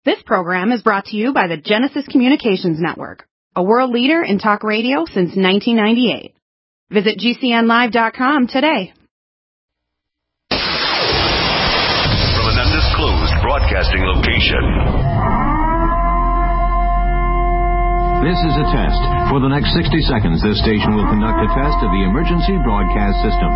This program is brought to you by the Genesis Communications Network, a world leader in talk radio since 1998. Visit GCNlive.com today. From an undisclosed broadcasting location. This is a test. For the next 60 seconds, this station will conduct a test of the emergency broadcast system.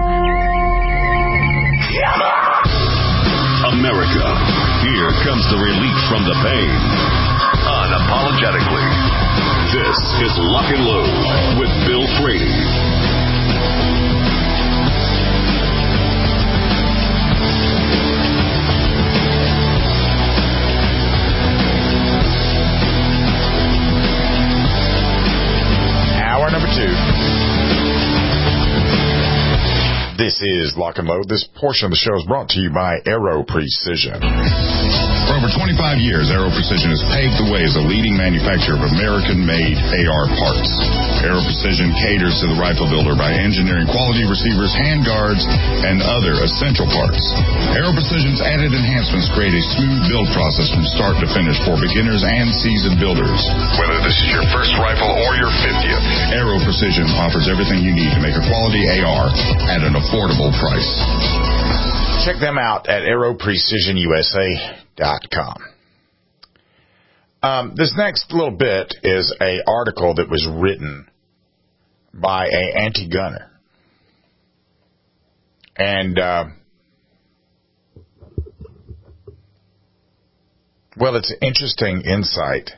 America, here comes the relief from the pain. Unapologetically. This is Lock and Load with Bill Frady. Hour number 2. This is Lock and Load. This portion of the show is brought to you by Aero Precision. For over 25 years, Aero Precision has paved the way as a leading manufacturer of American-made AR parts. Aero Precision caters to the rifle builder by engineering quality receivers, handguards, and other essential parts. Aero Precision's added enhancements create a smooth build process from start to finish for beginners and seasoned builders. Whether this is your first rifle or your 50th, Aero Precision offers everything you need to make a quality AR at an affordable price. Check them out at aeroprecisionusa.com. This next little bit is an article that was written by an anti-gunner. And, well, it's an interesting insight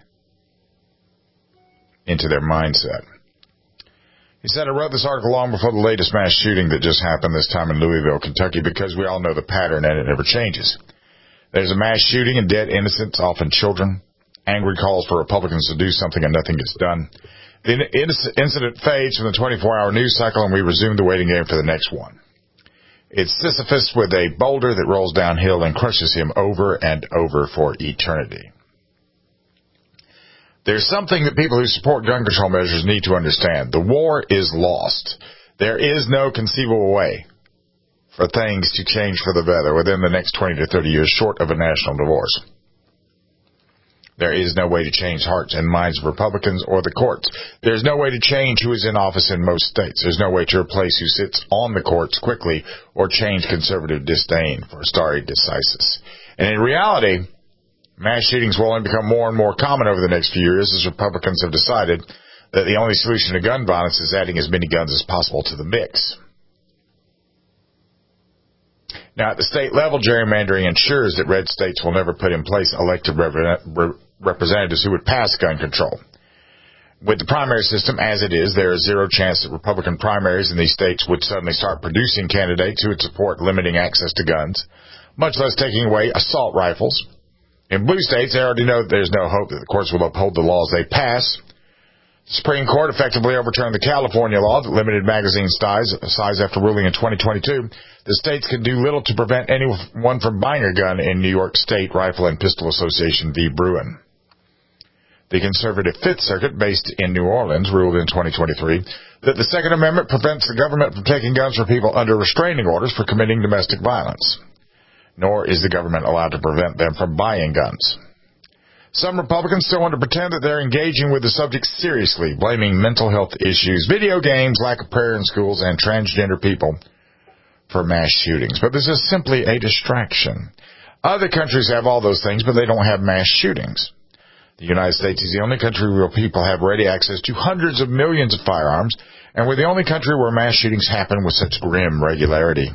into their mindset. He said, I wrote this article long before the latest mass shooting that just happened this time in Louisville, Kentucky, because we all know the pattern and it never changes. There's a mass shooting and dead innocents, often children. Angry calls for Republicans to do something and nothing gets done. The incident fades from the 24-hour news cycle and we resume the waiting game for the next one. It's Sisyphus with a boulder that rolls downhill and crushes him over and over for eternity. There's something that people who support gun control measures need to understand. The war is lost. There is no conceivable way for things to change for the better within the next 20 to 30 years short of a national divorce. There is no way to change hearts and minds of Republicans or the courts. There's no way to change who is in office in most states. There's no way to replace who sits on the courts quickly or change conservative disdain for stare decisis. And in reality, mass shootings will only become more and more common over the next few years as Republicans have decided that the only solution to gun violence is adding as many guns as possible to the mix. Now, at the state level, gerrymandering ensures that red states will never put in place elected representatives who would pass gun control. With the primary system as it is, there is zero chance that Republican primaries in these states would suddenly start producing candidates who would support limiting access to guns, much less taking away assault rifles. In blue states, they already know that there's no hope that the courts will uphold the laws they pass. The Supreme Court effectively overturned the California law that limited magazine size after ruling in 2022. The states can do little to prevent anyone from buying a gun in New York State Rifle and Pistol Association v. Bruin. The conservative Fifth Circuit, based in New Orleans, ruled in 2023 that the Second Amendment prevents the government from taking guns from people under restraining orders for committing domestic violence. Nor is the government allowed to prevent them from buying guns. Some Republicans still want to pretend that they're engaging with the subject seriously, blaming mental health issues, video games, lack of prayer in schools, and transgender people for mass shootings. But this is simply a distraction. Other countries have all those things, but they don't have mass shootings. The United States is the only country where people have ready access to hundreds of millions of firearms, and we're the only country where mass shootings happen with such grim regularity.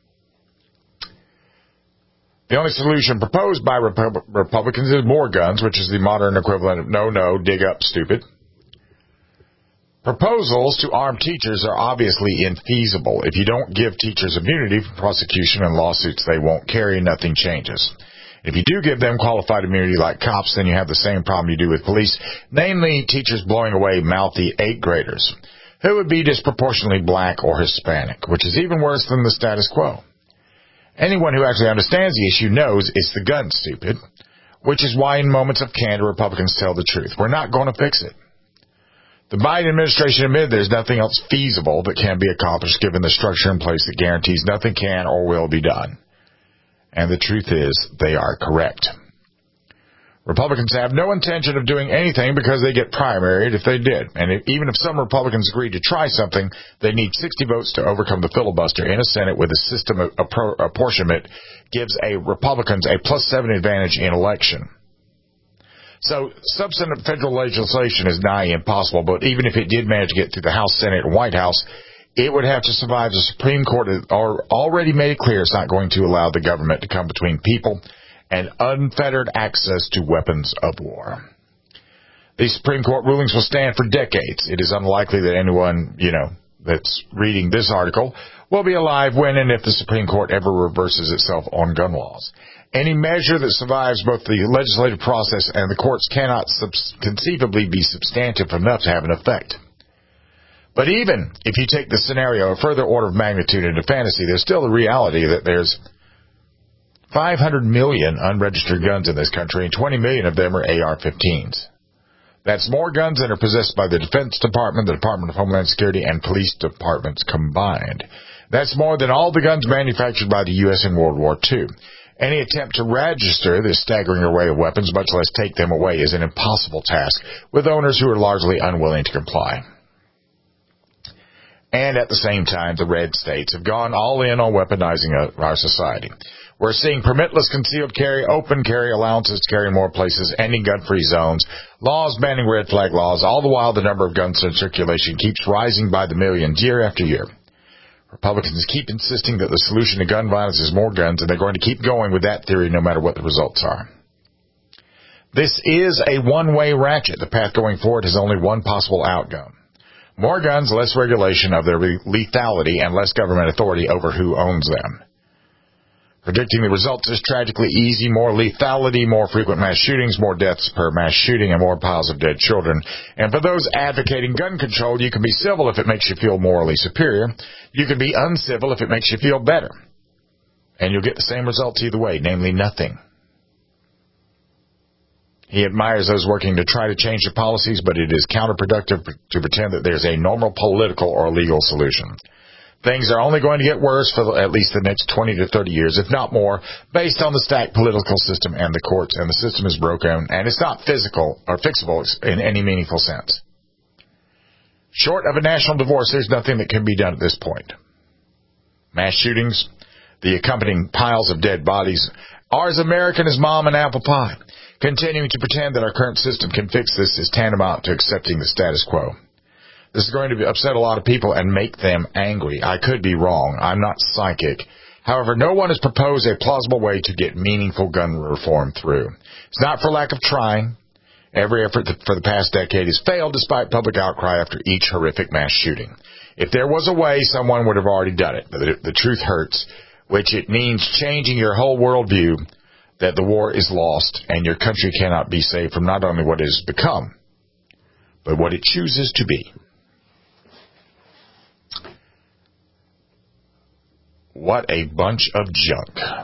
The only solution proposed by Republicans is more guns, which is the modern equivalent of no, dig up, stupid. Proposals to arm teachers are obviously infeasible. If you don't give teachers immunity from prosecution and lawsuits they won't carry, nothing changes. If you do give them qualified immunity like cops, then you have the same problem you do with police, namely teachers blowing away mouthy 8th graders, who would be disproportionately black or Hispanic, which is even worse than the status quo. Anyone who actually understands the issue knows it's the gun, stupid, which is why in moments of candor, Republicans tell the truth. We're not going to fix it. The Biden administration admitted there's nothing else feasible that can be accomplished given the structure in place that guarantees nothing can or will be done. And the truth is, they are correct. Republicans have no intention of doing anything because they get primaried if they did. And even if some Republicans agree to try something, they need 60 votes to overcome the filibuster in a Senate with a system of apportionment gives Republicans a +7 advantage in election. So substantive federal legislation is nigh impossible, but even if it did manage to get through the House, Senate, and White House, it would have to survive. The Supreme Court has already made it clear it's not going to allow the government to come between people and unfettered access to weapons of war. These Supreme Court rulings will stand for decades. It is unlikely that anyone, that's reading this article will be alive when and if the Supreme Court ever reverses itself on gun laws. Any measure that survives both the legislative process and the courts cannot conceivably be substantive enough to have an effect. But even if you take the scenario a further order of magnitude into fantasy, there's still the reality that there's 500 million unregistered guns in this country, and 20 million of them are AR-15s. That's more guns than are possessed by the Defense Department, the Department of Homeland Security, and police departments combined. That's more than all the guns manufactured by the U.S. in World War II. Any attempt to register this staggering array of weapons, much less take them away, is an impossible task, with owners who are largely unwilling to comply. And at the same time, the red states have gone all in on weaponizing our society. We're seeing permitless concealed carry, open carry allowances to carry in more places, ending gun-free zones, laws banning red flag laws. All the while, the number of guns in circulation keeps rising by the millions year after year. Republicans keep insisting that the solution to gun violence is more guns, and they're going to keep going with that theory no matter what the results are. This is a one-way ratchet. The path going forward has only one possible outcome. More guns, less regulation of their lethality, and less government authority over who owns them. Predicting the results is tragically easy. More lethality, more frequent mass shootings, more deaths per mass shooting, and more piles of dead children. And for those advocating gun control, you can be civil if it makes you feel morally superior. You can be uncivil if it makes you feel better. And you'll get the same results either way, namely nothing. He admires those working to try to change the policies, but it is counterproductive to pretend that there's a normal political or legal solution. Things are only going to get worse for at least the next 20 to 30 years, if not more, based on the stacked political system and the courts, and the system is broken, and it's not physical or fixable in any meaningful sense. Short of a national divorce, there's nothing that can be done at this point. Mass shootings, the accompanying piles of dead bodies, are as American as mom and apple pie. Continuing to pretend that our current system can fix this is tantamount to accepting the status quo. This is going to upset a lot of people and make them angry. I could be wrong. I'm not psychic. However, no one has proposed a plausible way to get meaningful gun reform through. It's not for lack of trying. Every effort for the past decade has failed despite public outcry after each horrific mass shooting. If there was a way, someone would have already done it. But the truth hurts, which it means changing your whole worldview that the war is lost and your country cannot be saved from not only what it has become, but what it chooses to be. What a bunch of junk.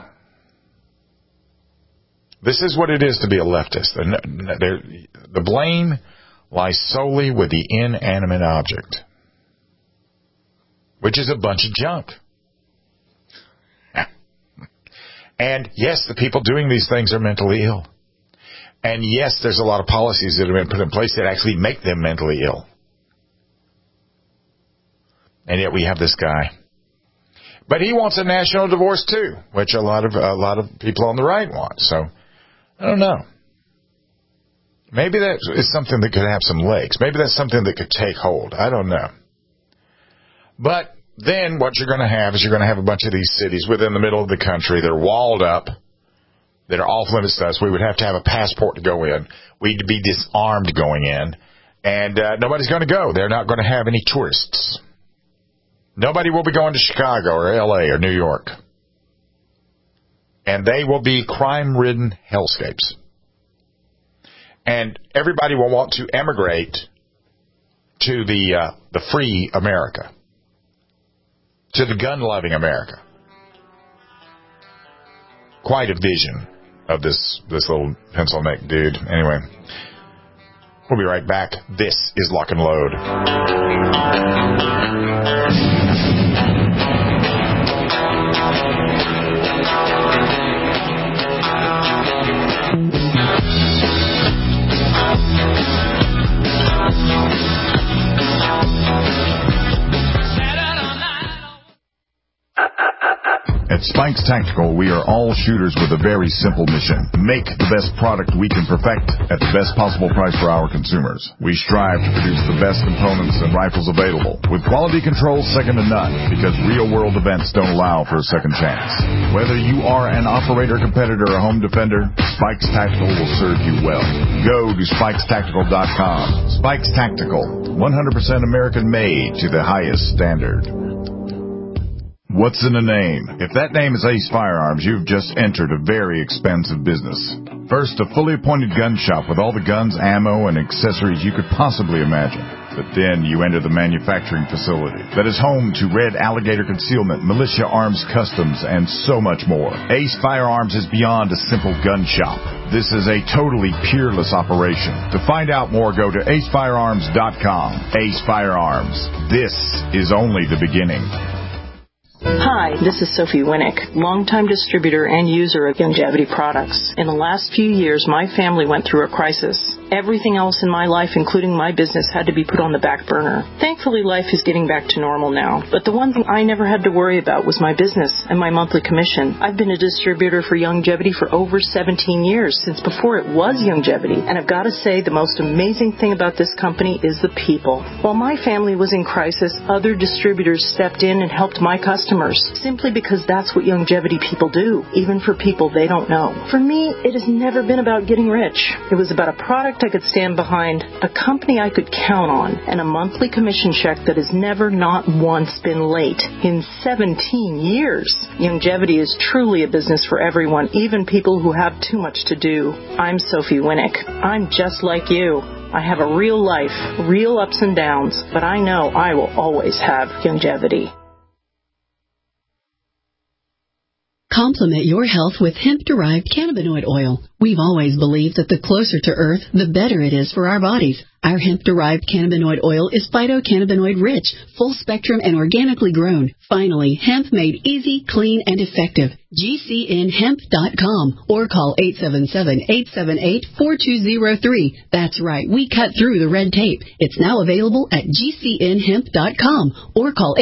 This is what it is to be a leftist. The blame lies solely with the inanimate object, which is a bunch of junk. And yes, the people doing these things are mentally ill. And yes, there's a lot of policies that have been put in place that actually make them mentally ill. And yet we have this guy. But he wants a national divorce too, which a lot of people on the right want. So, I don't know. Maybe that is something that could have some legs. Maybe that's something that could take hold. I don't know. But then what you're going to have is you're going to have a bunch of these cities within the middle of the country that are walled up, that are off limits to us. We would have to have a passport to go in. We'd be disarmed going in. And nobody's going to go. They're not going to have any tourists. Nobody will be going to Chicago or L.A. or New York. And they will be crime-ridden hellscapes. And everybody will want to emigrate to the free America, to the gun-loving America. Quite a vision of this little pencil-neck dude. Anyway, we'll be right back. This is Lock and Load. At Spikes Tactical, we are all shooters with a very simple mission. Make the best product we can perfect at the best possible price for our consumers. We strive to produce the best components and rifles available, with quality control second to none, because real-world events don't allow for a second chance. Whether you are an operator, competitor, or home defender, Spikes Tactical will serve you well. Go to SpikesTactical.com. Spikes Tactical, 100% American-made to the highest standard. What's in a name? If that name is Ace Firearms, you've just entered a very expensive business. First, a fully appointed gun shop with all the guns, ammo, and accessories you could possibly imagine. But then you enter the manufacturing facility that is home to Red Alligator Concealment, Militia Arms Customs, and so much more. Ace Firearms is beyond a simple gun shop. This is a totally peerless operation. To find out more, go to acefirearms.com. Ace Firearms. This is only the beginning. Hi, this is Sophie Winnick, longtime distributor and user of Youngevity products. In the last few years, my family went through a crisis. Everything else in my life, including my business, had to be put on the back burner. Thankfully, life is getting back to normal now. But the one thing I never had to worry about was my business and my monthly commission. I've been a distributor for Youngevity for over 17 years, since before it was Youngevity. And I've got to say, the most amazing thing about this company is the people. While my family was in crisis, other distributors stepped in and helped my customers, simply because that's what Youngevity people do, even for people they don't know. For me, it has never been about getting rich. It was about a product I could stand behind, a company I could count on, and a monthly commission check that has never not once been late in 17 years. Youngevity is truly a business for everyone, even people who have too much to do. I'm Sophie Winnick. I'm just like you. I have a real life, real ups and downs, but I know I will always have Youngevity. Complement your health with hemp-derived cannabinoid oil. We've always believed that the closer to Earth, the better it is for our bodies. Our hemp-derived cannabinoid oil is phytocannabinoid-rich, full-spectrum, and organically grown. Finally, hemp made easy, clean, and effective. GCNhemp.com or call 877-878-4203. That's right, we cut through the red tape. It's now available at GCNhemp.com or call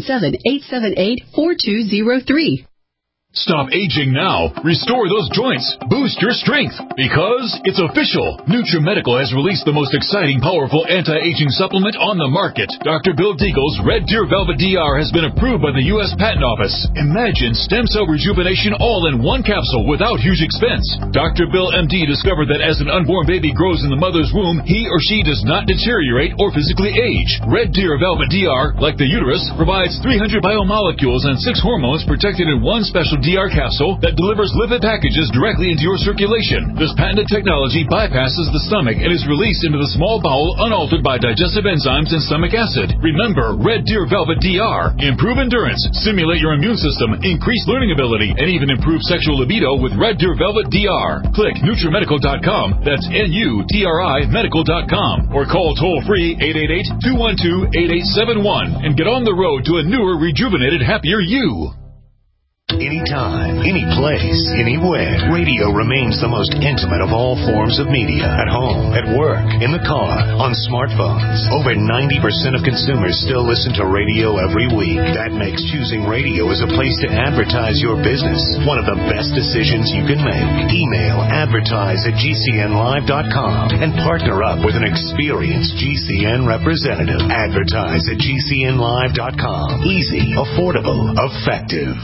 877-878-4203. Stop aging now. Restore those joints. Boost your strength. Because it's official. NutriMedical has released the most exciting, powerful anti-aging supplement on the market. Dr. Bill Deagle's Red Deer Velvet DR has been approved by the U.S. Patent Office. Imagine stem cell rejuvenation all in one capsule without huge expense. Dr. Bill MD discovered that as an unborn baby grows in the mother's womb, he or she does not deteriorate or physically age. Red Deer Velvet DR, like the uterus, provides 300 biomolecules and 6 hormones protected in one special DR capsule that delivers lipid packages directly into your circulation. This patented technology bypasses the stomach and is released into the small bowel unaltered by digestive enzymes and stomach acid. Remember, Red Deer Velvet DR. Improve endurance, stimulate your immune system, increase learning ability, and even improve sexual libido with Red Deer Velvet DR. Click NutriMedical.com, that's NUTRI Medical.com, or call toll-free 888-212-8871 and get on the road to a newer, rejuvenated, happier you. Anytime, any place, anywhere, radio remains the most intimate of all forms of media. At home, at work, in the car, on smartphones. Over 90% of consumers still listen to radio every week. That makes choosing radio as a place to advertise your business one of the best decisions you can make. Email advertise@gcnlive.com and partner up with an experienced GCN representative. Advertise@gcnlive.com. Easy, affordable, effective.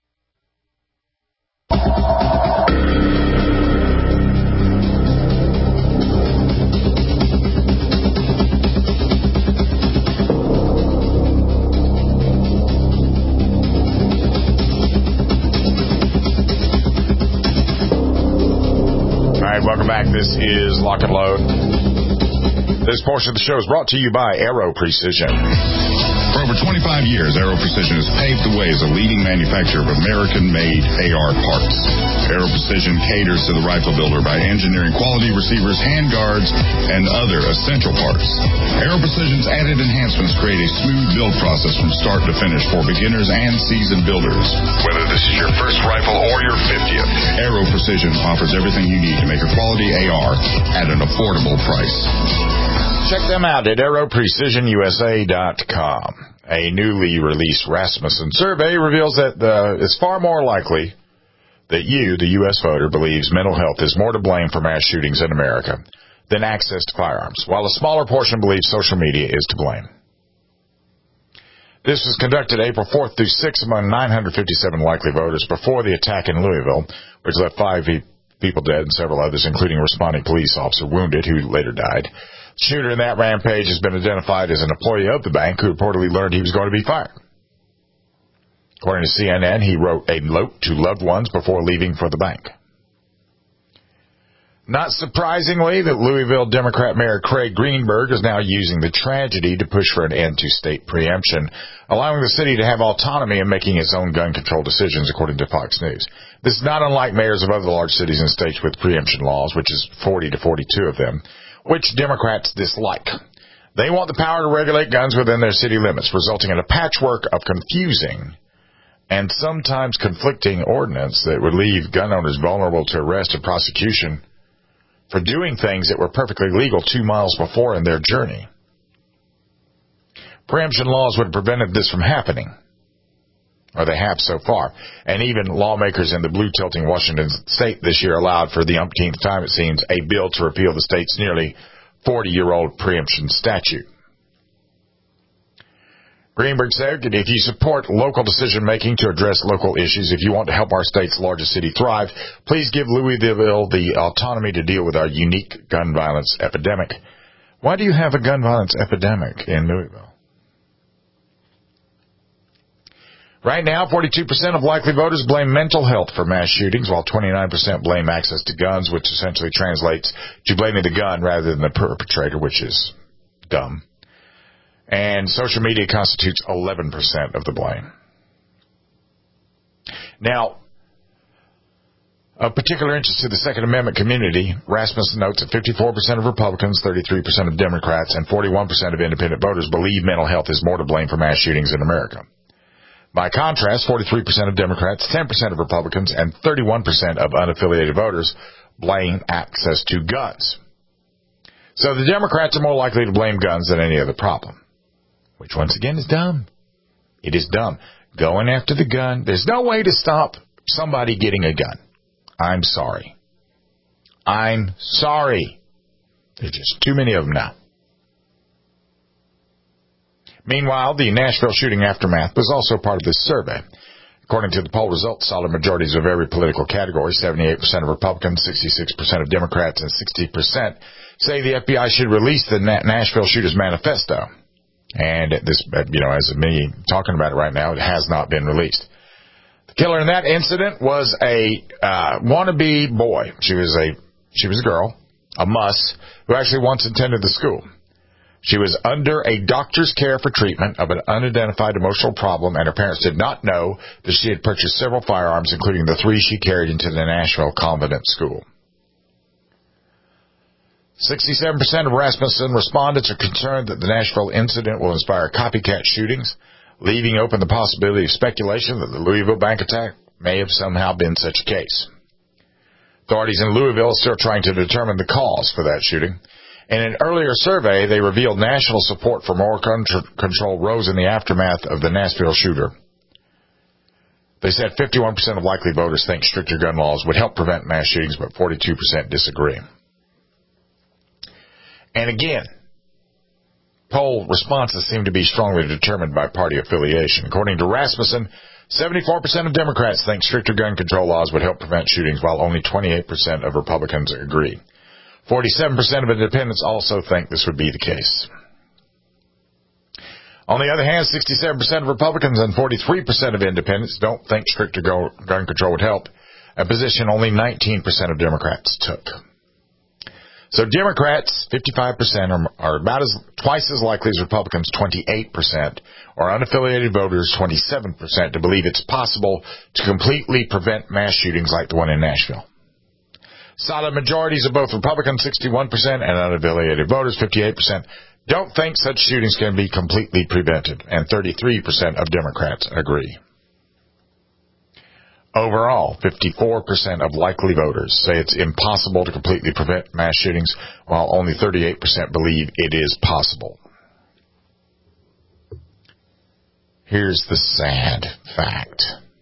Welcome back. This is Lock and Load. This portion of the show is brought to you by Aero Precision. For over 25 years, Aero Precision has paved the way as a leading manufacturer of American-made AR parts. Aero Precision caters to the rifle builder by engineering quality receivers, handguards, and other essential parts. Aero Precision's added enhancements create a smooth build process from start to finish for beginners and seasoned builders. Whether this is your first rifle or your 50th, Aero Precision offers everything you need to make a quality AR at an affordable price. Check them out at aeroprecisionusa.com. A newly released Rasmussen survey reveals that it's far more likely that you, the U.S. voter, believes mental health is more to blame for mass shootings in America than access to firearms, while a smaller portion believes social media is to blame. This was conducted April 4th through 6th among 957 likely voters before the attack in Louisville, which left 5 people dead and several others, including a responding police officer, wounded, who later died. The shooter in that rampage has been identified as an employee of the bank who reportedly learned he was going to be fired. According to CNN, he wrote a note to loved ones before leaving for the bank. Not surprisingly, that Louisville Democrat Mayor Craig Greenberg is now using the tragedy to push for an end to state preemption, allowing the city to have autonomy in making its own gun control decisions, according to Fox News. This is not unlike mayors of other large cities and states with preemption laws, which is 40 to 42 of them, which Democrats dislike. They want the power to regulate guns within their city limits, resulting in a patchwork of confusing and sometimes conflicting ordinance that would leave gun owners vulnerable to arrest and prosecution for doing things that were perfectly legal 2 miles before in their journey. Preemption laws would have prevented this from happening, or they have so far. And even lawmakers in the blue-tilting Washington state this year allowed for the umpteenth time, it seems, a bill to repeal the state's nearly 40-year-old preemption statute. Greenberg said that if you support local decision-making to address local issues, if you want to help our state's largest city thrive, please give Louisville the autonomy to deal with our unique gun violence epidemic. Why do you have a gun violence epidemic in Louisville? Right now, 42% of likely voters blame mental health for mass shootings, while 29% blame access to guns, which essentially translates to blaming the gun rather than the perpetrator, which is dumb. And social media constitutes 11% of the blame. Now, of particular interest to the Second Amendment community, Rasmussen notes that 54% of Republicans, 33% of Democrats, and 41% of independent voters believe mental health is more to blame for mass shootings in America. By contrast, 43% of Democrats, 10% of Republicans, and 31% of unaffiliated voters blame access to guns. So the Democrats are more likely to blame guns than any other problem, which once again is dumb. It is dumb. Going after the gun, there's no way to stop somebody getting a gun. I'm sorry. I'm sorry. There's just too many of them now. Meanwhile, the Nashville shooting aftermath was also part of this survey. According to the poll results, solid majorities of every political category, 78% of Republicans, 66% of Democrats, and 60% say the FBI should release the Nashville Shooters Manifesto. And this, as of me talking about it right now, it has not been released. The killer in that incident was a wannabe boy. She was a girl, a muss, who actually once attended the school. She was under a doctor's care for treatment of an unidentified emotional problem, and her parents did not know that she had purchased several firearms, including the 3 she carried into the Nashville Convent School. 67% of Rasmussen respondents are concerned that the Nashville incident will inspire copycat shootings, leaving open the possibility of speculation that the Louisville bank attack may have somehow been such a case. Authorities in Louisville are still trying to determine the cause for that shooting. In an earlier survey, they revealed national support for more gun control rose in the aftermath of the Nashville shooter. They said 51% of likely voters think stricter gun laws would help prevent mass shootings, but 42% disagree. And again, poll responses seem to be strongly determined by party affiliation. According to Rasmussen, 74% of Democrats think stricter gun control laws would help prevent shootings, while only 28% of Republicans agree. 47% of independents also think this would be the case. On the other hand, 67% of Republicans and 43% of independents don't think stricter gun control would help, a position only 19% of Democrats took. So Democrats, 55%, are about twice as likely as Republicans, 28%, or unaffiliated voters, 27%, to believe it's possible to completely prevent mass shootings like the one in Nashville. Solid majorities of both Republicans, 61%, and unaffiliated voters, 58%, don't think such shootings can be completely prevented, and 33% of Democrats agree. Overall, 54% of likely voters say it's impossible to completely prevent mass shootings, while only 38% believe it is possible. Here's the sad fact.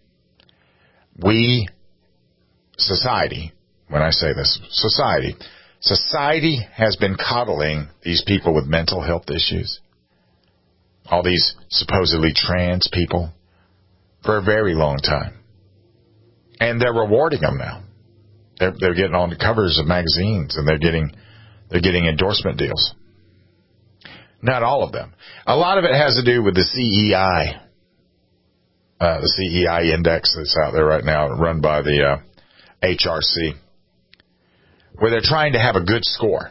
Society, when I say this, society has been coddling these people with mental health issues, all these supposedly trans people, for a very long time. And they're rewarding them now. They're getting on the covers of magazines, and they're getting endorsement deals. Not all of them. A lot of it has to do with the CEI index that's out there right now, run by the HRC, where they're trying to have a good score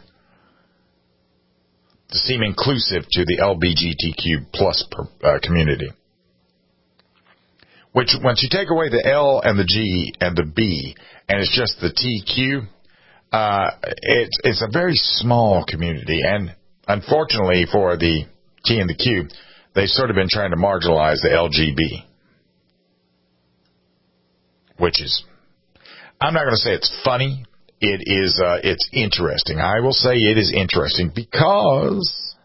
to seem inclusive to the LGBTQ plus community. Which, once you take away the L and the G and the B, and it's just the TQ, it's a very small community. And unfortunately for the T and the Q, they've sort of been trying to marginalize the LGB. Which is, I'm not going to say it's funny. It's interesting. I will say it is interesting because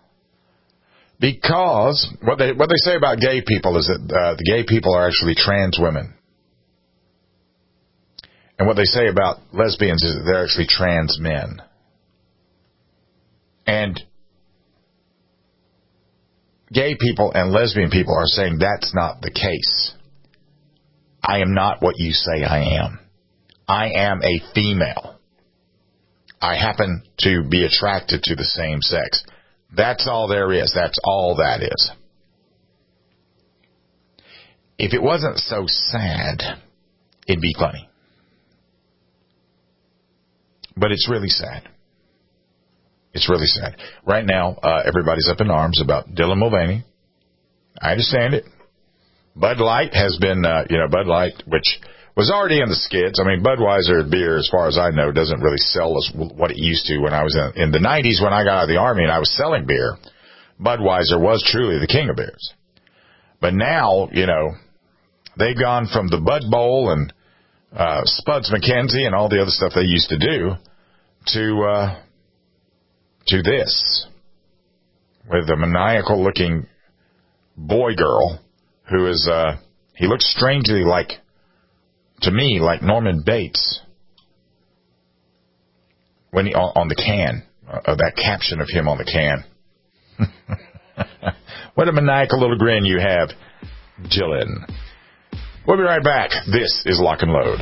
what they say about gay people is that the gay people are actually trans women. And what they say about lesbians is that they're actually trans men. And gay people and lesbian people are saying that's not the case. I am not what you say I am. I am a female. I happen to be attracted to the same sex. That's all there is. That's all that is. If it wasn't so sad, it'd be funny. But it's really sad. It's really sad. Right now, everybody's up in arms about Dylan Mulvaney. I understand it. Bud Light has been, Bud Light, which was already in the skids. I mean, Budweiser beer, as far as I know, doesn't really sell as what it used to when I was in the 90s when I got out of the Army and I was selling beer. Budweiser was truly the king of beers. But now, they've gone from the Bud Bowl and Spuds McKenzie and all the other stuff they used to do to this, with a maniacal-looking boy girl who is, he looks strangely to me, like Norman Bates when he on the can, that caption of him on the can. What a maniacal little grin you have, Dylan. We'll be right back. This is Lock and Load.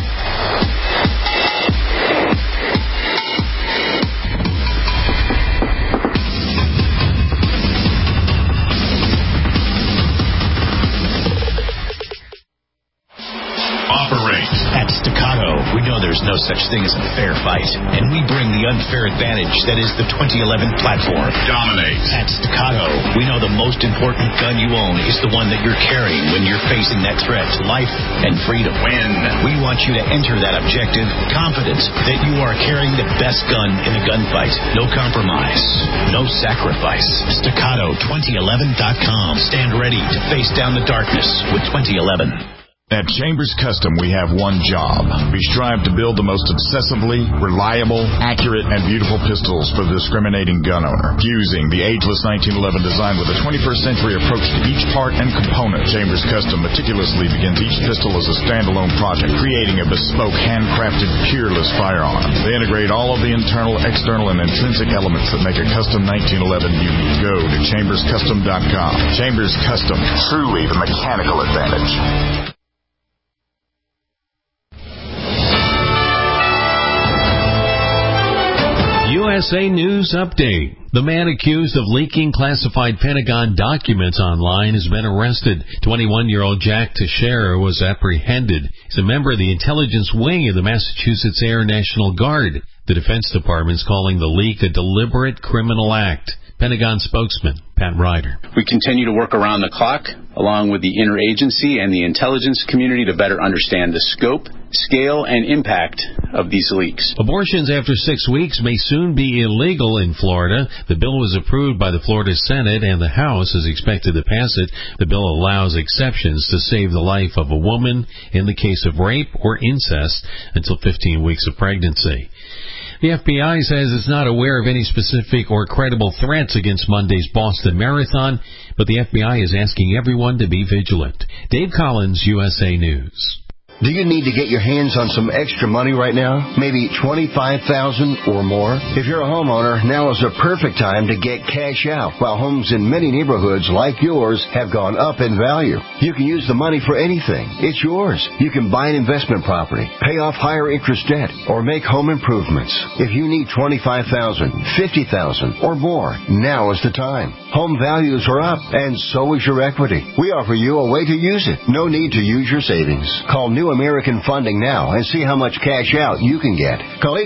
At Staccato, we know there's no such thing as a fair fight, and we bring the unfair advantage that is the 2011 platform. Dominate. At Staccato, we know the most important gun you own is the one that you're carrying when you're facing that threat to life and freedom. Win. We want you to enter that objective confident that you are carrying the best gun in a gunfight. No compromise. No sacrifice. Staccato2011.com. Stand ready to face down the darkness with 2011. At Chambers Custom, we have one job. We strive to build the most obsessively reliable, accurate, and beautiful pistols for the discriminating gun owner. Fusing the ageless 1911 design with a 21st century approach to each part and component, Chambers Custom meticulously begins each pistol as a standalone project, creating a bespoke, handcrafted, peerless firearm. They integrate all of the internal, external, and intrinsic elements that make a custom 1911 unique. Go to chamberscustom.com. Chambers Custom, truly the mechanical advantage. USA News Update. The man accused of leaking classified Pentagon documents online has been arrested. 21-year-old Jack Teixeira was apprehended. He's a member of the intelligence wing of the Massachusetts Air National Guard. The Defense Department's calling the leak a deliberate criminal act. Pentagon spokesman Pat Ryder. We continue to work around the clock, along with the interagency and the intelligence community, to better understand the scope scale and impact of these leaks. Abortions after 6 weeks may soon be illegal in Florida. The bill was approved by the Florida Senate, and the House is expected to pass it. The bill allows exceptions to save the life of a woman in the case of rape or incest until 15 weeks of pregnancy. The FBI says it's not aware of any specific or credible threats against Monday's Boston Marathon, but the FBI is asking everyone to be vigilant. Dave Collins, USA News. Do you need to get your hands on some extra money right now? Maybe $25,000 or more? If you're a homeowner, now is a perfect time to get cash out. While homes in many neighborhoods like yours have gone up in value, you can use the money for anything. It's yours. You can buy an investment property, pay off higher interest debt, or make home improvements. If you need $25,000, $50,000 or more, now is the time. Home values are up, and so is your equity. We offer you a way to use it. No need to use your savings. Call New American Funding now and see how much cash out you can get. Call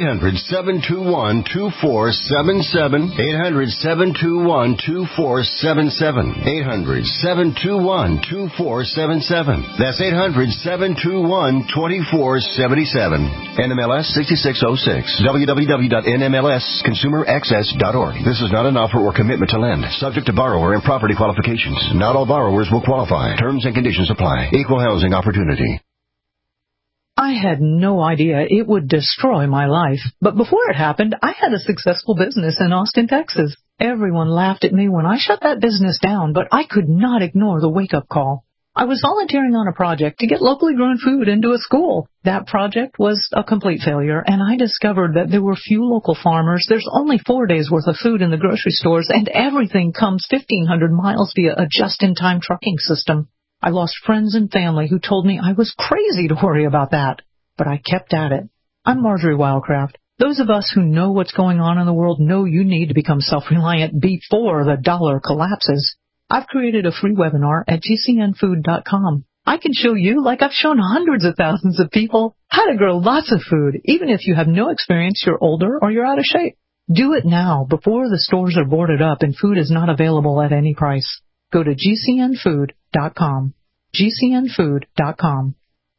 800-721-2477. 800-721-2477. 800-721-2477. That's 800-721-2477. NMLS 6606. www.nmlsconsumeraccess.org. This is not an offer or commitment to lend. Subject to borrower and property qualifications. Not all borrowers will qualify. Terms and conditions apply. Equal housing opportunity. I had no idea it would destroy my life. But before it happened, I had a successful business in Austin, Texas. Everyone laughed at me when I shut that business down, but I could not ignore the wake-up call. I was volunteering on a project to get locally grown food into a school. That project was a complete failure, and I discovered that there were few local farmers. There's only 4 days' worth of food in the grocery stores, and everything comes 1,500 miles via a just-in-time trucking system. I lost friends and family who told me I was crazy to worry about that. But I kept at it. I'm Marjorie Wildcraft. Those of us who know what's going on in the world know you need to become self-reliant before the dollar collapses. I've created a free webinar at gcnfood.com. I can show you, like I've shown hundreds of thousands of people, how to grow lots of food, even if you have no experience, you're older, or you're out of shape. Do it now, before the stores are boarded up and food is not available at any price. Go to gcnfood.com. gcnfood.com.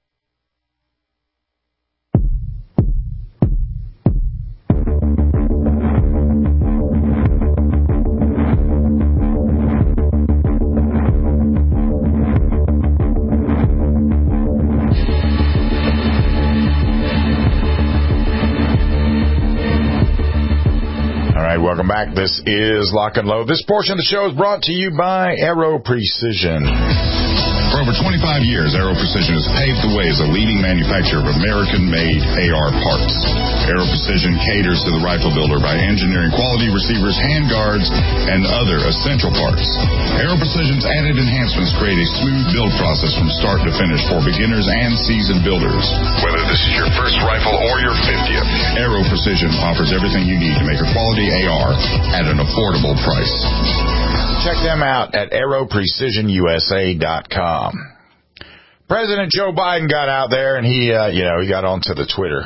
Welcome back. This is Lock and Load. This portion of the show is brought to you by Aero Precision. For over 25 years, Aero Precision has paved the way as a leading manufacturer of American-made AR parts. Aero Precision caters to the rifle builder by engineering quality receivers, handguards, and other essential parts. Aero Precision's added enhancements create a smooth build process from start to finish for beginners and seasoned builders. Whether this is your first rifle or your 50th, Aero Precision offers everything you need to make a quality AR at an affordable price. Check them out at aeroprecisionusa.com. President Joe Biden got out there and he got onto the Twitter.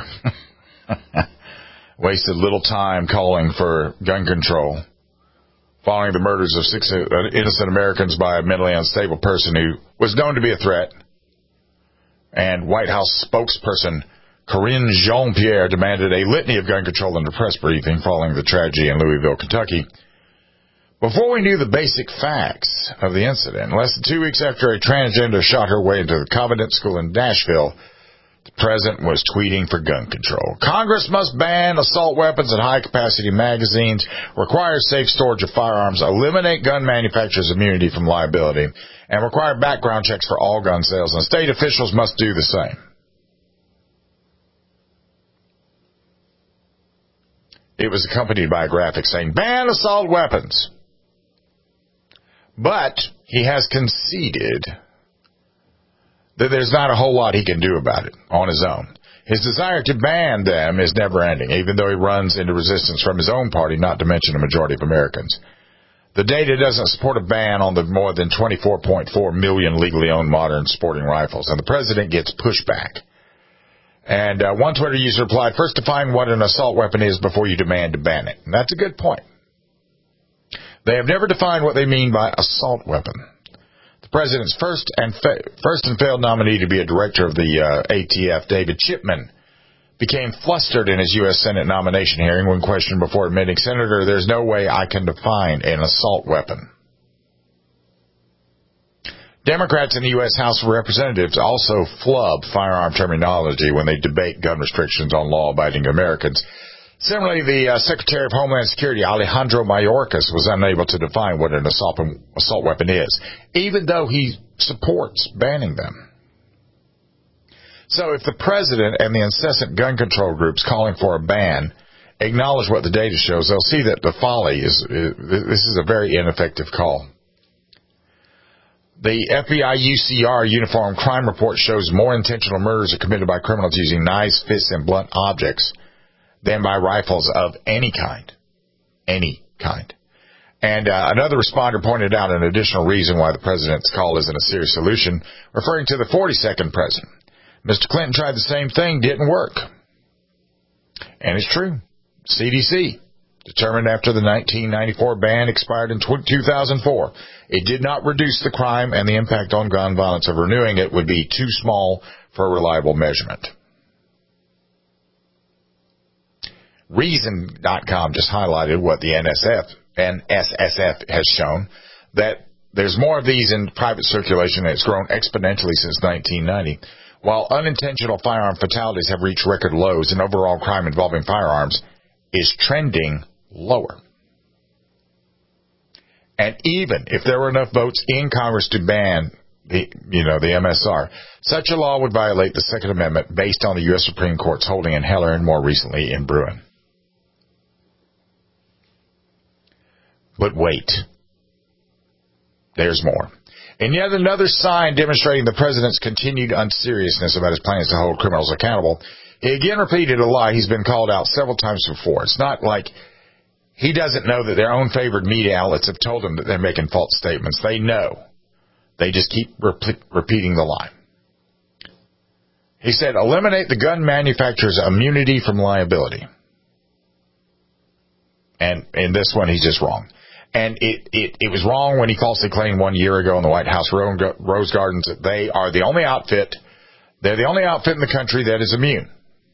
Wasted little time calling for gun control following the murders of 6 innocent Americans by a mentally unstable person who was known to be a threat. And White House spokesperson Karine Jean-Pierre demanded a litany of gun control in a press briefing following the tragedy in Louisville, Kentucky. Before we knew the basic facts of the incident, less than 2 weeks after a transgender shot her way into the Covenant School in Nashville, the president was tweeting for gun control. Congress must ban assault weapons and high-capacity magazines, require safe storage of firearms, eliminate gun manufacturers' immunity from liability, and require background checks for all gun sales, and state officials must do the same. It was accompanied by a graphic saying, "Ban assault weapons." But he has conceded that there's not a whole lot he can do about it on his own. His desire to ban them is never-ending, even though he runs into resistance from his own party, not to mention a majority of Americans. The data doesn't support a ban on the more than 24.4 million legally owned modern sporting rifles, and the president gets pushback. And one Twitter user replied, "First define what an assault weapon is before you demand to ban it." And that's a good point. They have never defined what they mean by assault weapon. The The president's first and failed nominee to be a director of the ATF, David Chipman, became flustered in his U.S. Senate nomination hearing when questioned before admitting, "Senator, there's no way I can define an assault weapon." Democrats in the U.S. House of Representatives also flub firearm terminology when they debate gun restrictions on law-abiding Americans. Similarly, the Secretary of Homeland Security, Alejandro Mayorkas, was unable to define what an assault weapon is, even though he supports banning them. So if the president and the incessant gun control groups calling for a ban acknowledge what the data shows, they'll see that the folly this is a very ineffective call. The FBI UCR Uniform Crime Report shows more intentional murders are committed by criminals using knives, fists, and blunt objects than by rifles of any kind. Any kind. And another responder pointed out an additional reason why the president's call isn't a serious solution, referring to the 42nd president. Mr. Clinton tried the same thing, didn't work. And it's true. CDC determined after the 1994 ban expired in 2004, it did not reduce the crime, and the impact on gun violence of renewing it would be too small for a reliable measurement. Reason.com just highlighted what the NSSF has shown, that there's more of these in private circulation, and it's grown exponentially since 1990. While unintentional firearm fatalities have reached record lows, and overall crime involving firearms is trending lower. And even if there were enough votes in Congress to ban the MSR, such a law would violate the Second Amendment based on the U.S. Supreme Court's holding in Heller and more recently in Bruin. But wait. There's more. And yet another sign demonstrating the president's continued unseriousness about his plans to hold criminals accountable, he again repeated a lie he's been called out several times before. It's not like he doesn't know that their own favored media outlets have told him that they're making false statements. They know. They just keep repeating the lie. He said, eliminate the gun manufacturer's immunity from liability. And in this one, he's just wrong. And it was wrong when he falsely claimed 1 year ago in the White House Rose Gardens that they are the only outfit, they're the only outfit in the country that is immune.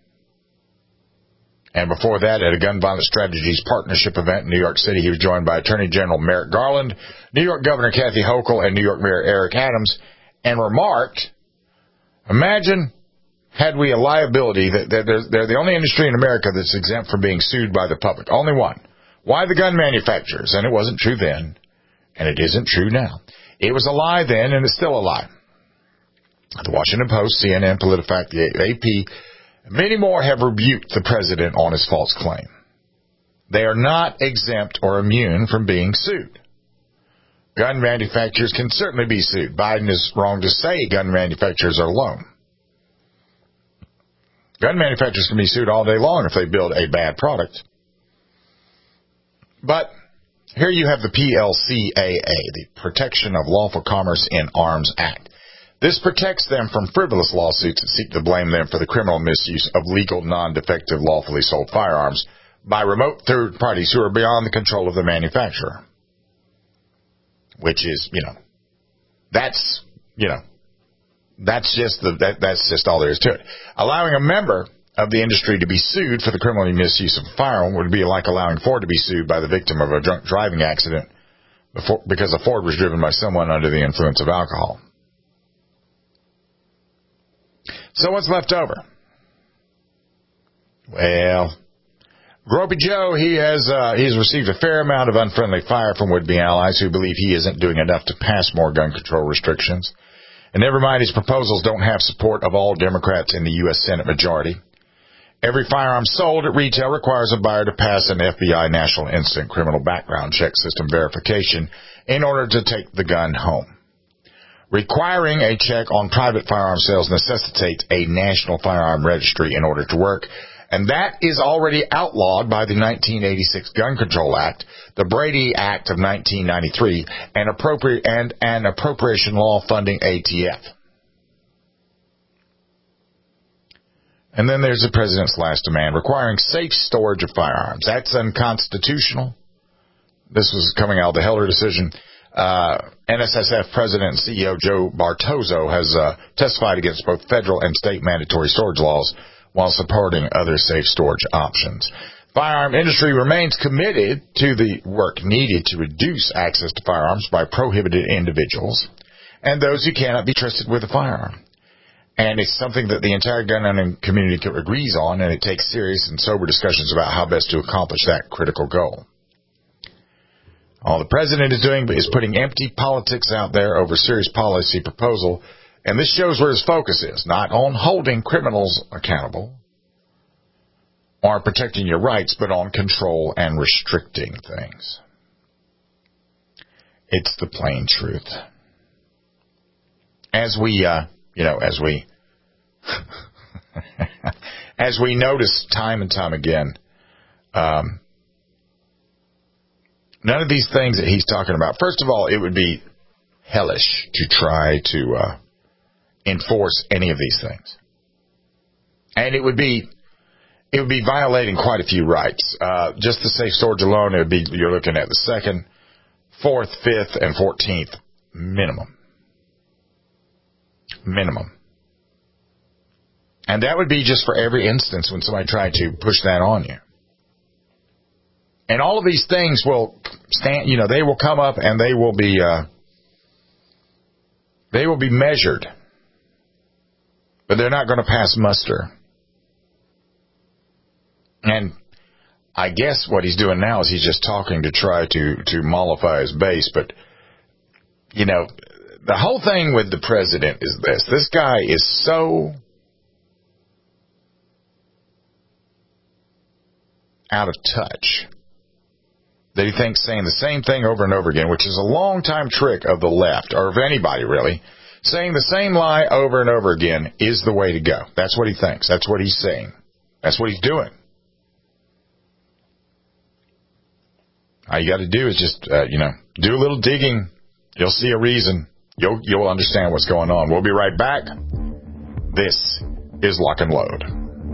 And before that, at a Gun Violence Strategies Partnership event in New York City, he was joined by Attorney General Merrick Garland, New York Governor Kathy Hochul, and New York Mayor Eric Adams, and remarked, imagine had we a liability that they're the only industry in America that's exempt from being sued by the public. Only one. Why the gun manufacturers? And it wasn't true then, and it isn't true now. It was a lie then, and it's still a lie. The Washington Post, CNN, PolitiFact, the AP, many more have rebuked the president on his false claim. They are not exempt or immune from being sued. Gun manufacturers can certainly be sued. Biden is wrong to say gun manufacturers are alone. Gun manufacturers can be sued all day long if they build a bad product. But here you have the PLCAA, the Protection of Lawful Commerce in Arms Act. This protects them from frivolous lawsuits that seek to blame them for the criminal misuse of legal, non-defective, lawfully sold firearms by remote third parties who are beyond the control of the manufacturer. Which is, that's just all there is to it. Allowing a member of the industry to be sued for the criminal misuse of a firearm would be like allowing Ford to be sued by the victim of a drunk driving accident because a Ford was driven by someone under the influence of alcohol. So what's left over? Well, Gropey Joe, he's received a fair amount of unfriendly fire from would-be allies who believe he isn't doing enough to pass more gun control restrictions. And never mind, his proposals don't have support of all Democrats in the U.S. Senate majority. Every firearm sold at retail requires a buyer to pass an FBI National Instant Criminal Background Check System verification in order to take the gun home. Requiring a check on private firearm sales necessitates a national firearm registry in order to work, and that is already outlawed by the 1986 Gun Control Act, the Brady Act of 1993, and an appropriation law funding ATF. And then there's the president's last demand, requiring safe storage of firearms. That's unconstitutional. This was coming out of the Heller decision. NSSF President and CEO Joe Bartozo has testified against both federal and state mandatory storage laws while supporting other safe storage options. The firearm industry remains committed to the work needed to reduce access to firearms by prohibited individuals and those who cannot be trusted with a firearm. And it's something that the entire gun owning community agrees on, and it takes serious and sober discussions about how best to accomplish that critical goal. All the president is doing is putting empty politics out there over serious policy proposal, and this shows where his focus is, not on holding criminals accountable or protecting your rights, but on control and restricting things. It's the plain truth. As we as we notice time and time again, none of these things that he's talking about, first of all, it would be hellish to try to enforce any of these things. And it would be violating quite a few rights. Just the safe storage alone, you're looking at the 2nd, 4th, 5th, and 14th minimum. And that would be just for every instance when somebody tried to push that on you. And all of these things will stand, they will come up and they will be measured. But they're not going to pass muster. And I guess what he's doing now is he's just talking to try to mollify his base. But, the whole thing with the president is this. This guy is so out of touch that he thinks saying the same thing over and over again, which is a long-time trick of the left, or of anybody really, saying the same lie over and over again is the way to go. That's what he thinks. That's what he's saying. That's what he's doing. All you got to do is just, do a little digging. You'll see a reason. You'll understand what's going on. We'll be right back. This is Lock and Load.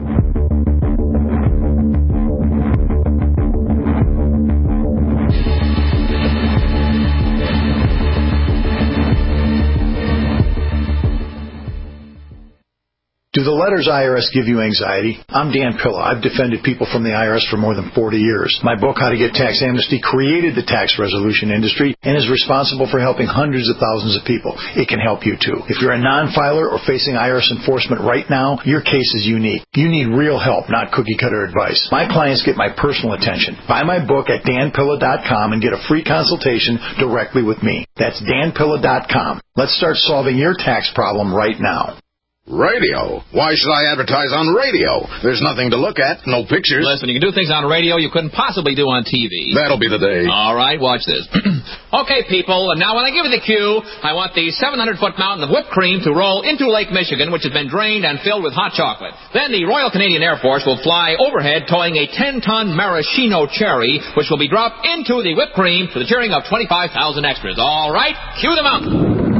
Do the letters IRS give you anxiety? I'm Dan Pilla. I've defended people from the IRS for more than 40 years. My book, How to Get Tax Amnesty, created the tax resolution industry and is responsible for helping hundreds of thousands of people. It can help you too. If you're a non-filer or facing IRS enforcement right now, your case is unique. You need real help, not cookie-cutter advice. My clients get my personal attention. Buy my book at danpilla.com and get a free consultation directly with me. That's danpilla.com. Let's start solving your tax problem right now. Radio? Why should I advertise on radio? There's nothing to look at, no pictures. Listen, you can do things on radio you couldn't possibly do on TV. That'll be the day. All right, watch this. Okay, people, and now when I give you the cue, I want the 700-foot mountain of whipped cream to roll into Lake Michigan, which has been drained and filled with hot chocolate. Then the Royal Canadian Air Force will fly overhead towing a 10-ton maraschino cherry, which will be dropped into the whipped cream to the cheering of 25,000 extras. All right, cue the mountain.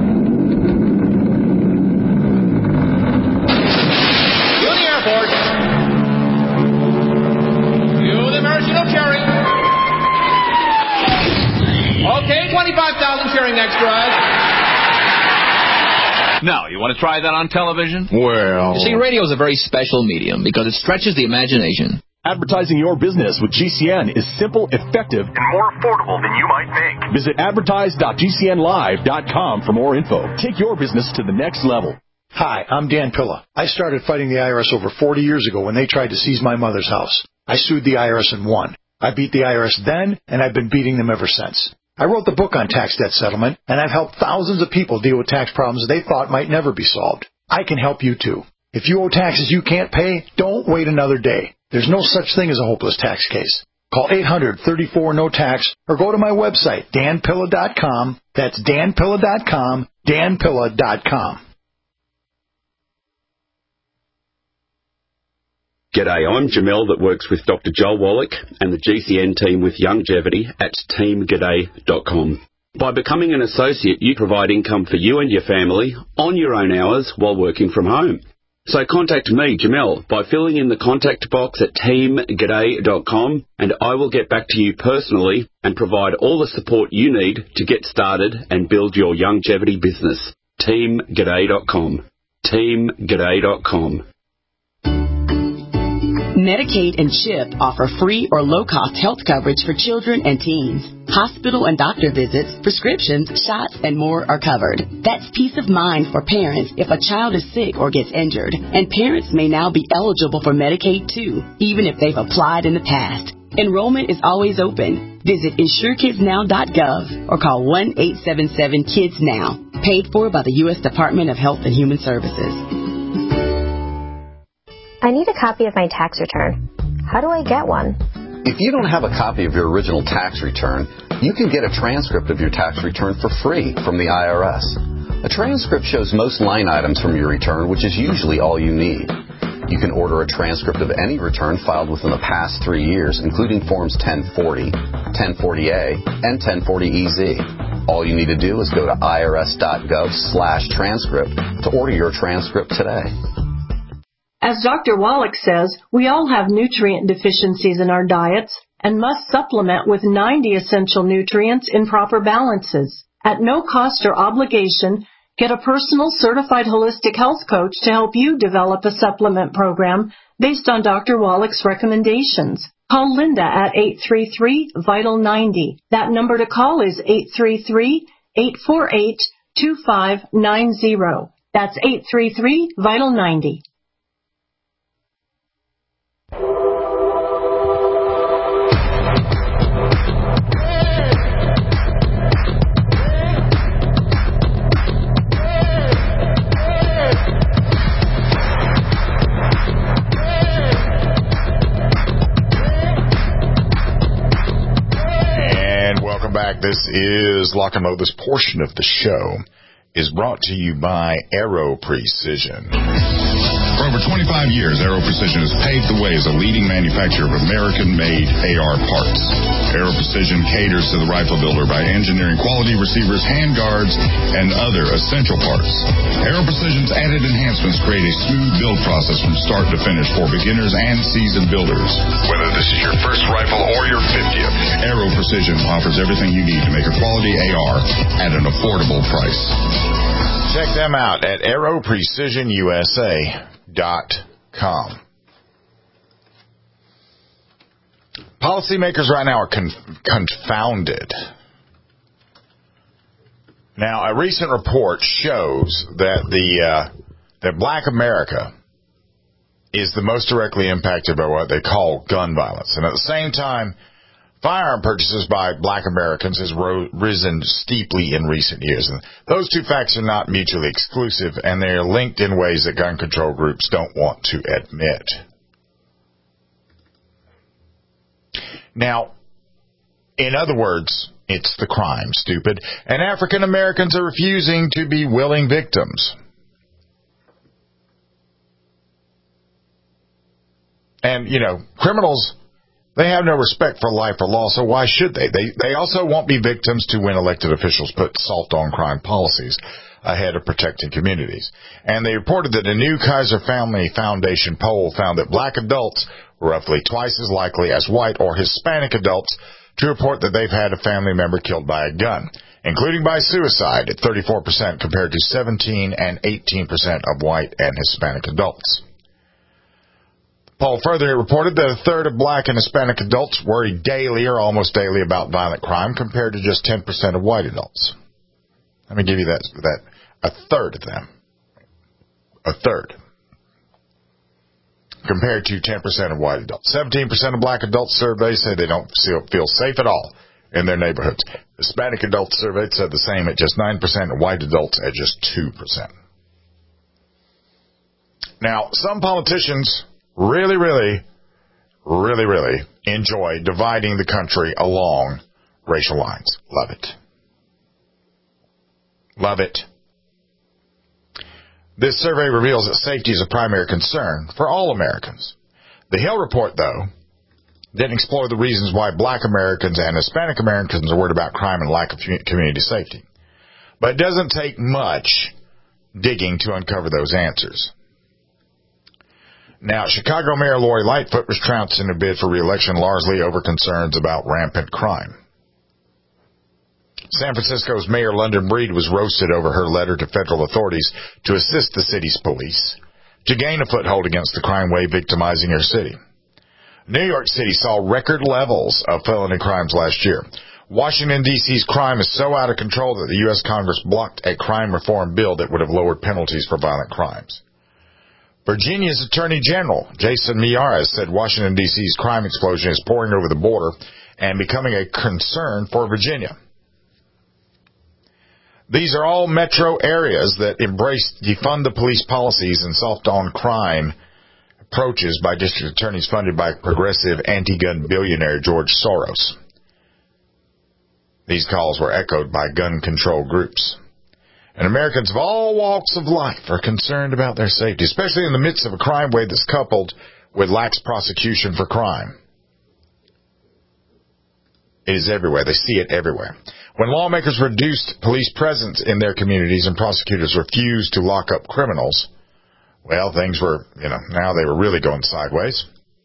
Okay, 25,000 cheering extras. Now, you want to try that on television? Well... You see, radio is a very special medium because it stretches the imagination. Advertising your business with GCN is simple, effective, and more affordable than you might think. Visit advertise.gcnlive.com for more info. Take your business to the next level. Hi, I'm Dan Pilla. I started fighting the IRS over 40 years ago when they tried to seize my mother's house. I sued the IRS and won. I beat the IRS then, and I've been beating them ever since. I wrote the book on tax debt settlement, and I've helped thousands of people deal with tax problems they thought might never be solved. I can help you too. If you owe taxes you can't pay, don't wait another day. There's no such thing as a hopeless tax case. Call 800-34-NO-TAX or go to my website, danpilla.com. That's danpilla.com, danpilla.com. G'day, I'm Jamel that works with Dr. Joel Wallach and the GCN team with Longevity at teamg'day.com. By becoming an associate, you provide income for you and your family on your own hours while working from home. So contact me, Jamel, by filling in the contact box at teamg'day.com, and I will get back to you personally and provide all the support you need to get started and build your longevity business. teamg'day.com. teamg'day.com. Medicaid and CHIP offer free or low-cost health coverage for children and teens. Hospital and doctor visits, prescriptions, shots, and more are covered. That's peace of mind for parents if a child is sick or gets injured. And parents may now be eligible for Medicaid, too, even if they've applied in the past. Enrollment is always open. Visit InsureKidsNow.gov or call 1-877-KIDS-NOW. Paid for by the U.S. Department of Health and Human Services. I need a copy of my tax return. How do I get one? If you don't have a copy of your original tax return, you can get a transcript of your tax return for free from the IRS. A transcript shows most line items from your return, which is usually all you need. You can order a transcript of any return filed within the past 3 years, including Forms 1040, 1040A, and 1040EZ. All you need to do is go to irs.gov/transcript to order your transcript today. As Dr. Wallach says, we all have nutrient deficiencies in our diets and must supplement with 90 essential nutrients in proper balances. At no cost or obligation, get a personal certified holistic health coach to help you develop a supplement program based on Dr. Wallach's recommendations. Call Linda at 833-VITAL-90. That number to call is 833-848-2590. That's 833-VITAL-90. This is Lock and Load. This portion of the show is brought to you by Aero Precision. For over 25 years, Aero Precision has paved the way as a leading manufacturer of American-made AR parts. Aero Precision caters to the rifle builder by engineering quality receivers, handguards, and other essential parts. Aero Precision's added enhancements create a smooth build process from start to finish for beginners and seasoned builders. Whether this is your first rifle or your 50th, Aero Precision offers everything you need to make a quality AR at an affordable price. Check them out at aeroprecisionusa.com. Policymakers right now are confounded. Now, a recent report shows that that Black America is the most directly impacted by what they call gun violence, and at the same time, firearm purchases by Black Americans has risen steeply in recent years. And those two facts are not mutually exclusive, and they are linked in ways that gun control groups don't want to admit. Now, in other words, it's the crime, stupid. And African Americans are refusing to be willing victims. And, criminals, they have no respect for life or law, so why should they? They also won't be victims to when elected officials put salt on crime policies ahead of protecting communities. And they reported that a new Kaiser Family Foundation poll found that Black adults were roughly twice as likely as white or Hispanic adults to report that they've had a family member killed by a gun, including by suicide at 34% compared to 17 and 18% of white and Hispanic adults. Poll further reported that a third of Black and Hispanic adults worry daily or almost daily about violent crime compared to just 10% of white adults. Let me give you that. A third of them. A third. Compared to 10% of white adults. 17% of Black adults surveyed say they don't feel safe at all in their neighborhoods. Hispanic adults surveyed said the same at just 9% and white adults at just 2%. Now, some politicians really enjoy dividing the country along racial lines. Love it. Love it. This survey reveals that safety is a primary concern for all Americans. The Hill report, though, didn't explore the reasons why Black Americans and Hispanic Americans are worried about crime and lack of community safety. But it doesn't take much digging to uncover those answers. Now, Chicago Mayor Lori Lightfoot was trounced in her bid for re-election largely over concerns about rampant crime. San Francisco's Mayor London Breed was roasted over her letter to federal authorities to assist the city's police to gain a foothold against the crime wave victimizing her city. New York City saw record levels of felony crimes last year. Washington, D.C.'s crime is so out of control that the U.S. Congress blocked a crime reform bill that would have lowered penalties for violent crimes. Virginia's Attorney General, Jason Miyares, said Washington, D.C.'s crime explosion is pouring over the border and becoming a concern for Virginia. These are all metro areas that embrace defund the police policies and soft-on-crime approaches by district attorneys funded by progressive anti-gun billionaire George Soros. These calls were echoed by gun control groups. And Americans of all walks of life are concerned about their safety, especially in the midst of a crime wave that's coupled with lax prosecution for crime. It is everywhere. They see it everywhere. When lawmakers reduced police presence in their communities and prosecutors refused to lock up criminals, well, things were, now they were really going sideways.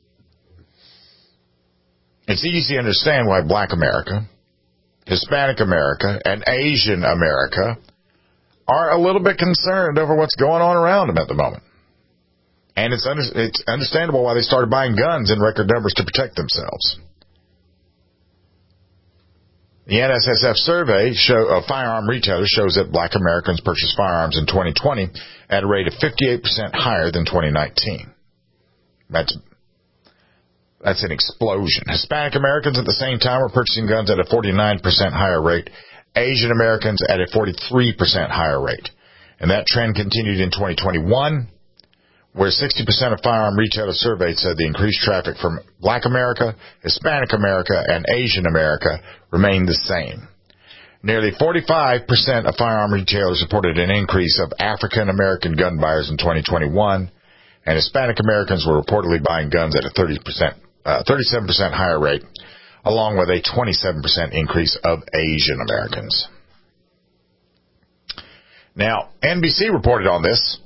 It's easy to understand why Black America, Hispanic America, and Asian America are a little bit concerned over what's going on around them at the moment. And it's understandable why they started buying guns in record numbers to protect themselves. The NSSF survey of firearm retailers shows that Black Americans purchased firearms in 2020 at a rate of 58% higher than 2019. That's an explosion. Hispanic Americans at the same time were purchasing guns at a 49% higher rate. Asian Americans at a 43% higher rate. And that trend continued in 2021, where 60% of firearm retailers surveyed said the increased traffic from Black America, Hispanic America, and Asian America remained the same. Nearly 45% of firearm retailers reported an increase of African American gun buyers in 2021, and Hispanic Americans were reportedly buying guns at a 37% higher rate, along with a 27% increase of Asian Americans. Now, NBC reported on this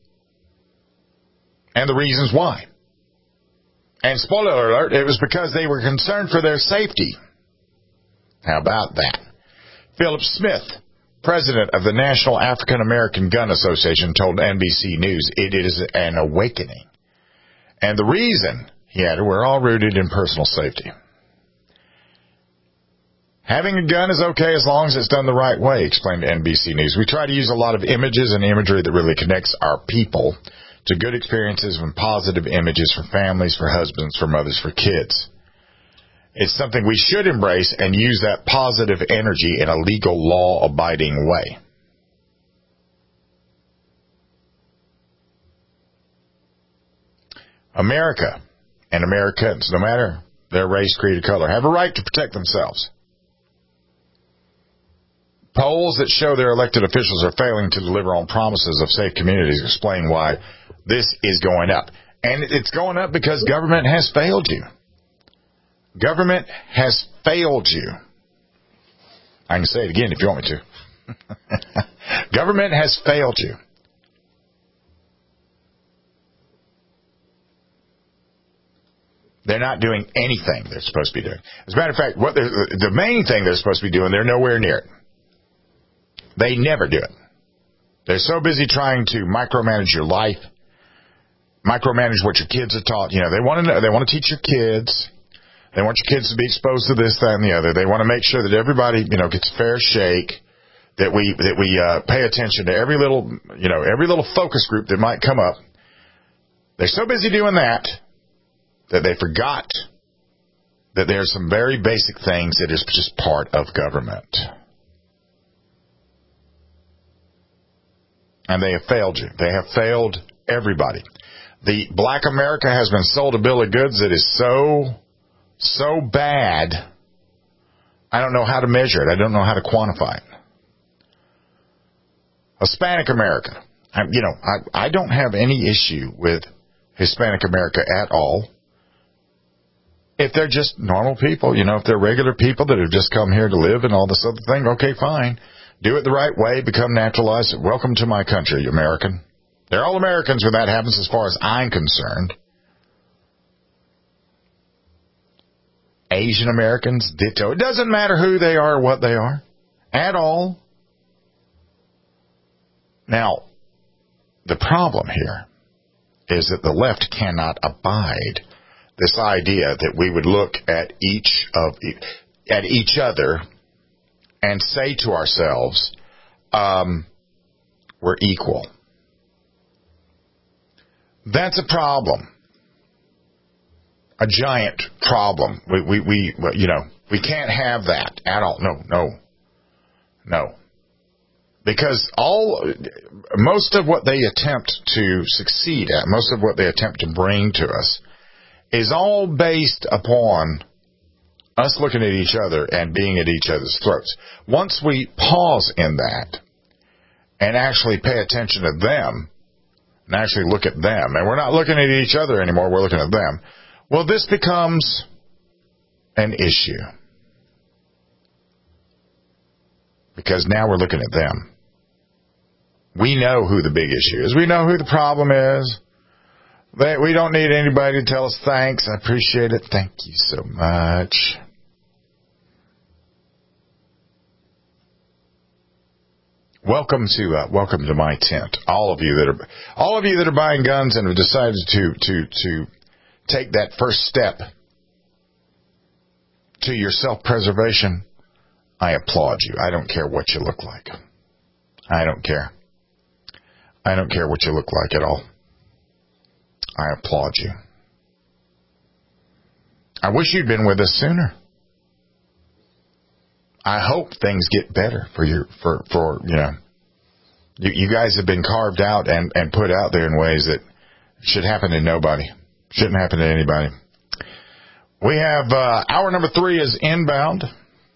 and the reasons why. And spoiler alert, it was because they were concerned for their safety. How about that? Philip Smith, president of the National African American Gun Association, told NBC News it is an awakening. And the reason, he added, we're all rooted in personal safety. Having a gun is okay as long as it's done the right way, explained to NBC News. We try to use a lot of images and imagery that really connects our people to good experiences and positive images for families, for husbands, for mothers, for kids. It's something we should embrace and use that positive energy in a legal, law-abiding way. America and Americans, no matter their race, creed, or color, have a right to protect themselves. Polls that show their elected officials are failing to deliver on promises of safe communities explain why this is going up. And it's going up because government has failed you. Government has failed you. I can say it again if you want me to. Government has failed you. They're not doing anything they're supposed to be doing. As a matter of fact, the main thing they're supposed to be doing, they're nowhere near it. They never do it. They're so busy trying to micromanage your life, micromanage what your kids are taught. They want to teach your kids. They want your kids to be exposed to this, that, and the other. They want to make sure that everybody, gets a fair shake. That we pay attention to every little focus group that might come up. They're so busy doing that they forgot that there's some very basic things that is just part of government. And they have failed you. They have failed everybody. The Black America has been sold a bill of goods that is so bad, I don't know how to measure it. I don't know how to quantify it. Hispanic America. I don't have any issue with Hispanic America at all. If they're just normal people, if they're regular people that have just come here to live and all this other thing, okay, fine. Do it the right way, become naturalized. Welcome to my country, American. They're all Americans when that happens as far as I'm concerned. Asian Americans, ditto. It doesn't matter who they are or what they are at all. Now, the problem here is that the left cannot abide this idea that we would look at each other and say to ourselves, we're equal. That's a problem. A giant problem. We can't have that at all. No. Because most of what they attempt to succeed at, most of what they attempt to bring to us, is all based upon us looking at each other and being at each other's throats. Once we pause in that and actually pay attention to them and actually look at them, and we're not looking at each other anymore, we're looking at them, well, this becomes an issue. Because now we're looking at them. We know who the big issue is. We know who the problem is. We don't need anybody to tell us thanks. I appreciate it. Thank you so much. Welcome to my tent. All of you that are buying guns and have decided to take that first step to your self-preservation, I applaud you. I don't care what you look like. I don't care. I don't care what you look like at all. I applaud you. I wish you'd been with us sooner. I hope things get better for you guys have been carved out and put out there in ways that should happen to nobody. Shouldn't happen to anybody. We have hour number 3 is inbound.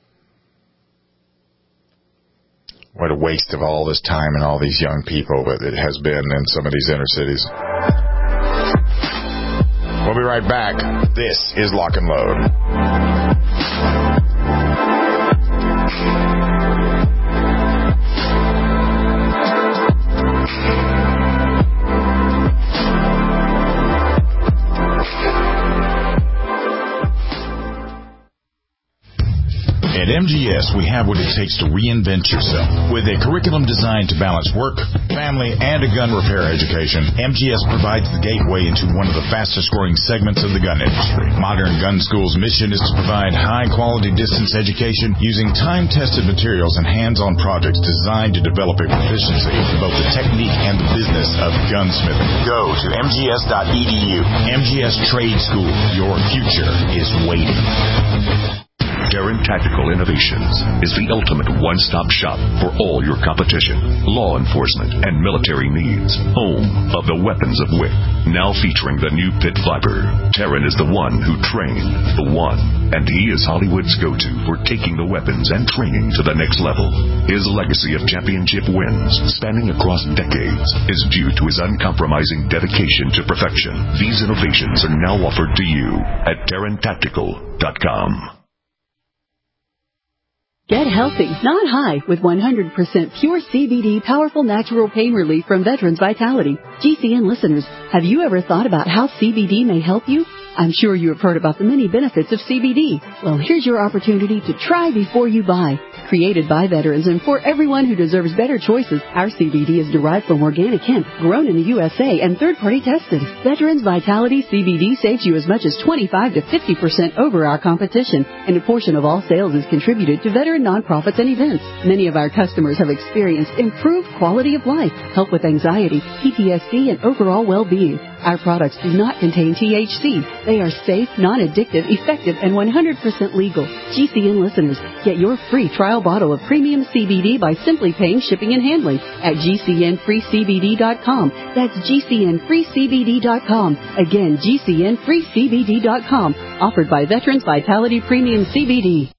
What a waste of all this time and all these young people that it has been in some of these inner cities. We'll be right back. This is Lock and Load. At MGS, we have what it takes to reinvent yourself. With a curriculum designed to balance work, family, and a gun repair education, MGS provides the gateway into one of the fastest-growing segments of the gun industry. Modern Gun School's mission is to provide high-quality distance education using time-tested materials and hands-on projects designed to develop a proficiency in both the technique and the business of gunsmithing. Go to mgs.edu. MGS Trade School. Your future is waiting. Terran Tactical Innovations is the ultimate one-stop shop for all your competition, law enforcement, and military needs. Home of the weapons of WIC. Now featuring the new Pit Viper. Terran is the one who trained the one, and he is Hollywood's go-to for taking the weapons and training to the next level. His legacy of championship wins, spanning across decades, is due to his uncompromising dedication to perfection. These innovations are now offered to you at TerranTactical.com. Get healthy, not high, with 100% pure CBD powerful natural pain relief from Veterans Vitality. GCN listeners, have you ever thought about how CBD may help you? I'm sure you have heard about the many benefits of CBD. Well, here's your opportunity to try before you buy. Created by veterans and for everyone who deserves better choices, our CBD is derived from organic hemp, grown in the USA, and third-party tested. Veterans Vitality CBD saves you as much as 25 to 50% over our competition, and a portion of all sales is contributed to veteran nonprofits and events. Many of our customers have experienced improved quality of life, help with anxiety, PTSD, and overall well-being. Our products do not contain THC. They are safe, non-addictive, effective, and 100% legal. GCN listeners, get your free trial bottle of premium CBD by simply paying shipping and handling at GCNFreeCBD.com. That's GCNFreeCBD.com. Again, GCNFreeCBD.com. Offered by Veterans Vitality Premium CBD.